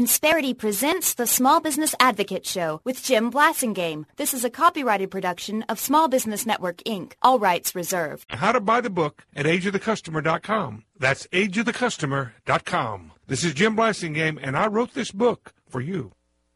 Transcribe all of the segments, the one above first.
Insperity presents the Small Business Advocate Show with Jim Blasingame. This is a copyrighted production of Small Business Network, Inc., all rights reserved. How to buy the book at ageofthecustomer.com. That's ageofthecustomer.com. This is Jim Blasingame, and I wrote this book for you.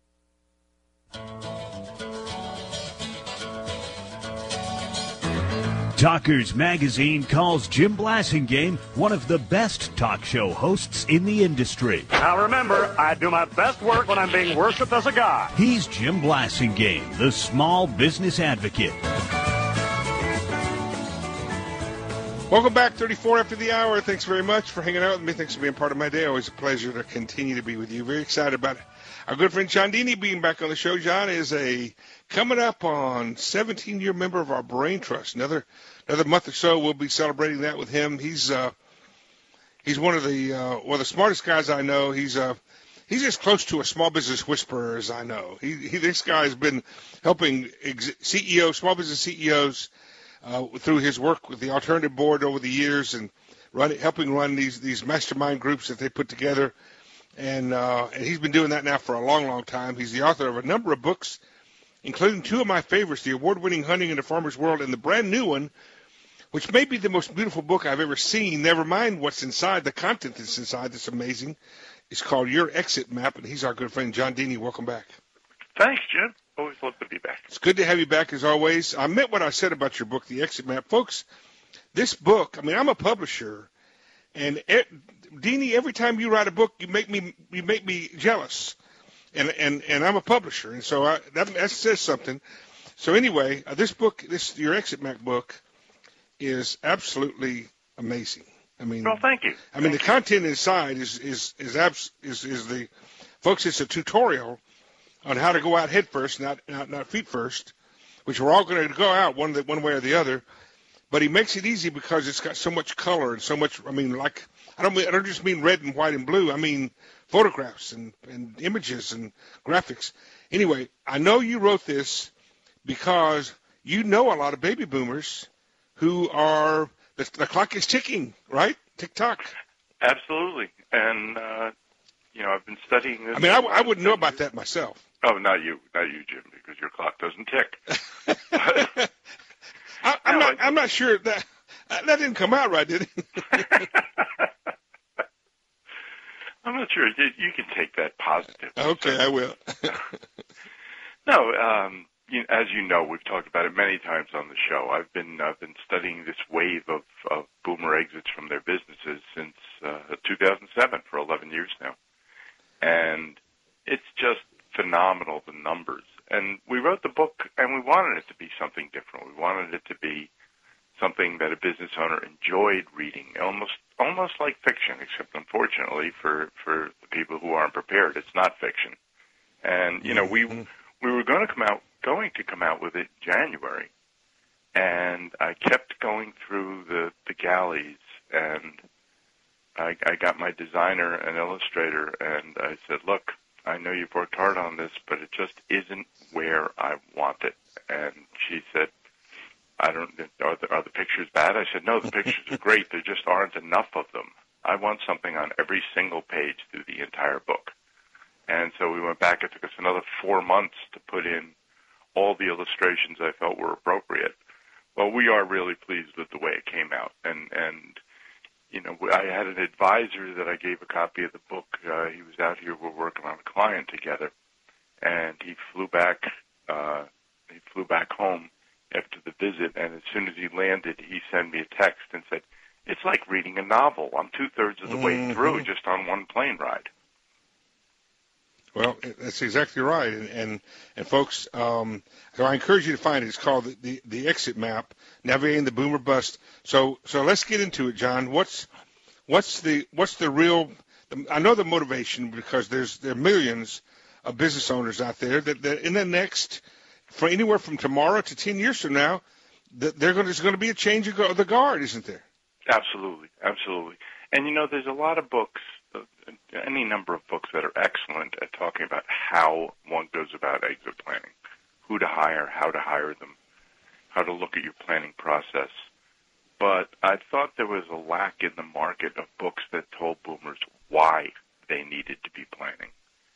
Talkers Magazine calls Jim Blasingame one of the best talk show hosts in the industry. Now remember, I do my best work when I'm being worshipped as a guy. He's Jim Blasingame, the small business advocate. Welcome back, 34 after the hour. Thanks very much for hanging out with me. Thanks for being part of my day. Always a pleasure to continue to be with you. Very excited about our good friend John Deeney being back on the show. John is coming up on 17-year member of our Brain Trust. Another month or so, we'll be celebrating that with him. He's one of the smartest guys I know. He's as close to a small business whisperer as I know. This guy has been helping small business CEOs through his work with the Alternative Board over the years and helping run these mastermind groups that they put together. And he's been doing that now for a long, long time. He's the author of a number of books, including two of my favorites, the award-winning Hunting in the Farmer's World and the brand new one, which may be the most beautiful book I've ever seen. Never mind what's inside, the content that's inside that's amazing. It's called Your Exit Map, and he's our good friend, John Deeney. Welcome back. Thanks, Jim. Always love to be back. It's good to have you back, as always. I meant what I said about your book, The Exit Map. Folks, this book, I'm a publisher, and Deeney, every time you write a book, you make me jealous. And I'm a publisher, and so that says something. So anyway, this book, Your Exit Map book, is absolutely amazing. Well, thank you. The content inside is the folks. It's a tutorial on how to go out head first, not feet first, which we're all going to go out one way or the other. But he makes it easy because it's got so much color and so much. I don't just mean red and white and blue. I mean photographs and images and graphics. Anyway, I know you wrote this because you know a lot of baby boomers who are the clock is ticking, right? Tick-tock. Absolutely. And, I've been studying this. I wouldn't know about that myself. Oh, not you, Jim, because your clock doesn't tick. I'm not sure that didn't come out right, did it? I'm not sure. You can take that positive. Okay, I will. No, as you know, we've talked about it many times on the show. I've been studying this wave of boomer exits from their businesses since 2007, for 11 years now. And it's just phenomenal, the numbers. And we wrote the book, and we wanted it to be something different. We wanted it to be something that a business owner enjoyed reading, almost like fiction, except unfortunately for the people who aren't prepared, it's not fiction. And we were going to come out with it in January, and I kept going through the galleys, and I got my designer and illustrator, and I said, look, I know you've worked hard on this, but it just isn't where I want it. And she said, are the pictures bad? I said, no, the pictures are great. There just aren't enough of them. I want something on every single page through the entire book. And so we went back. It took us another 4 months to put in all the illustrations I felt were appropriate. Well, we are really pleased with the way it came out. And I had an advisor that I gave a copy of the book. He was out here. We're working on a client together, and he flew back home after the visit, and as soon as he landed, he sent me a text and said, it's like reading a novel. I'm 2/3 of the way through just on one plane ride. Well, that's exactly right. And folks, so I encourage you to find it. It's called the Exit Map, Navigating the Boomer Bust. So let's get into it, John. What's the real? I know the motivation because there are millions of business owners out there that in the next, for anywhere from tomorrow to 10 years from now, there's going to be a change of the guard, isn't there? Absolutely. And there's a lot of books, any number of books that are excellent at talking about how one goes about exit planning, who to hire, how to hire them, how to look at your planning process. But I thought there was a lack in the market of books that told boomers why they needed to be planning.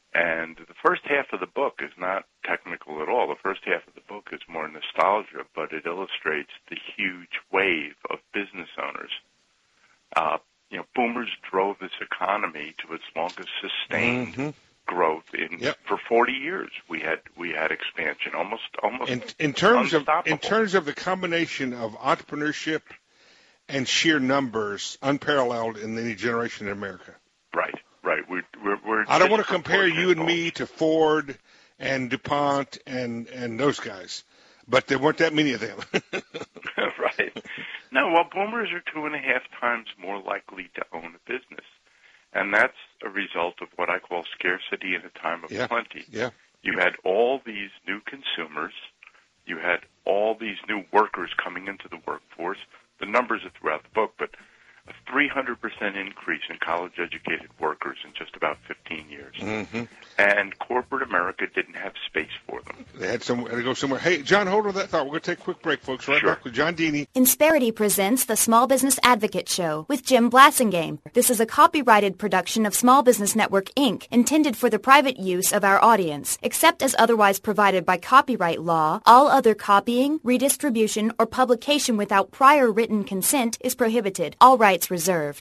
And the first half of the book is not technical at all. The first half of the book is more nostalgia, but it illustrates the huge wave of business owners. Boomers drove this economy to its longest sustained growth for 40 years. We had expansion, almost in terms unstoppable. of the combination of entrepreneurship and sheer numbers, unparalleled in any generation in America. Right. We're I don't want to compare you and me to Ford and DuPont and those guys, but there weren't that many of them. Right. No, well, boomers are 2.5 times more likely to own a business, and that's a result of what I call scarcity in a time of plenty. Yeah. You had all these new consumers. You had all these new workers coming into the workforce. The numbers are throughout the book, but a 300% increase in college-educated workers in just about 15 years. Mm-hmm. And corporate America didn't have space for them. They had to go somewhere. Hey, John, hold on to that thought. We're going to take a quick break, folks. Right back with John Deeney. Insperity presents the Small Business Advocate Show with Jim Blassingame. This is a copyrighted production of Small Business Network, Inc., intended for the private use of our audience. Except as otherwise provided by copyright law, all other copying, redistribution, or publication without prior written consent is prohibited. All rights reserved.